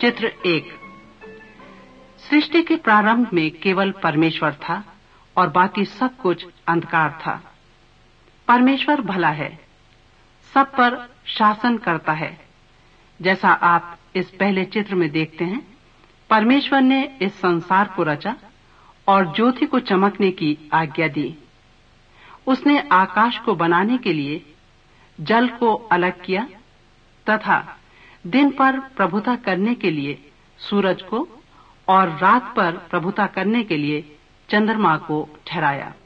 चित्र 1। सृष्टि के प्रारंभ में केवल परमेश्वर था और बाकी सब कुछ अंधकार था। परमेश्वर भला है, सब पर शासन करता है। जैसा आप इस पहले चित्र में देखते हैं, परमेश्वर ने इस संसार को रचा और ज्योति को चमकने की आज्ञा दी। उसने आकाश को बनाने के लिए जल को अलग किया तथा दिन पर प्रभुता करने के लिए सूरज को और रात पर प्रभुता करने के लिए चंद्रमा को ठहराया।